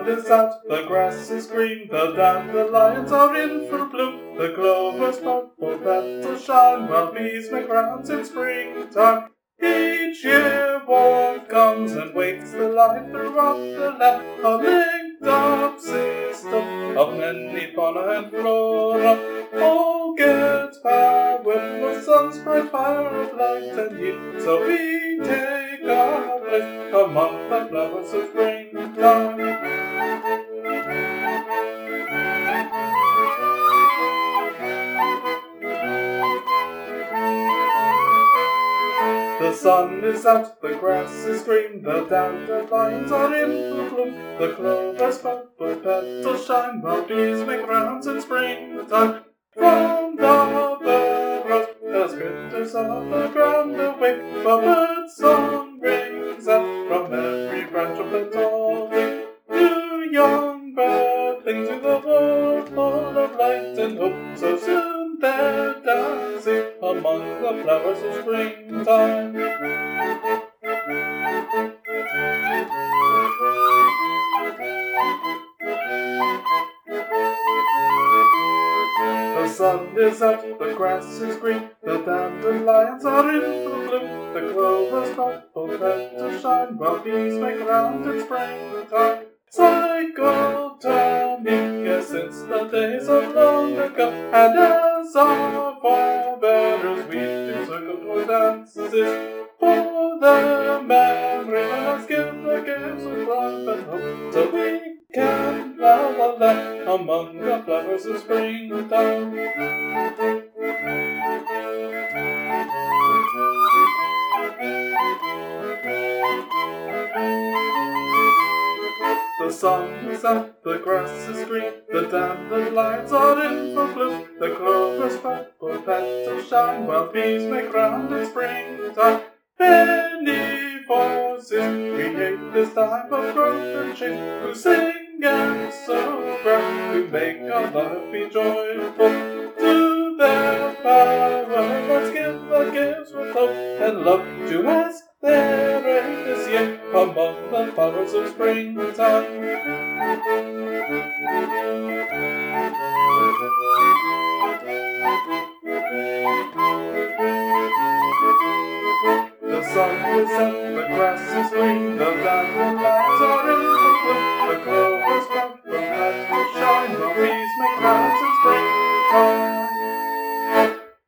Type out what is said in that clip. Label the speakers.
Speaker 1: is out, the grass is green, the dandelions are in full bloom, the clover's purple petals shine, while bees make rounds in springtime. Each year warmth comes and wakes the light throughout the land, a linked up system of many fauna and flora. All gets power when the sun's bright fire of light and heat, so we take our place among the flowers of springtime. The sun is out, the grass is green, the dandelions are in full bloom, the clover's purple petals shine, while bees make rounds in springtime. From the burrows, as critters of the ground awake, the bird song rings out from every branch of the tall tree. New young bird things with a world full of light and hope, so soon they're dancing among the flowers of springtime. The sun is out, the grass is green, the dandelions are in full bloom, the clover's purple petals shine, while bees make round in springtime. Cycle turning, yes, since the days of long ago, and as our forebears we do circle toward dances, for the memory of us give the gifts of love and hope, so we can la la la among the flowers of springtime. The sun is out, the grass is green, the dandelions are in full bloom, the clover's purple petals shine, while bees make round in springtime. Many voices create this time of growth and change, who sing and so bright, who make our life be joyful. To their power, let's give the gifts with hope and love, to ask their aid this year among the flowers of spring.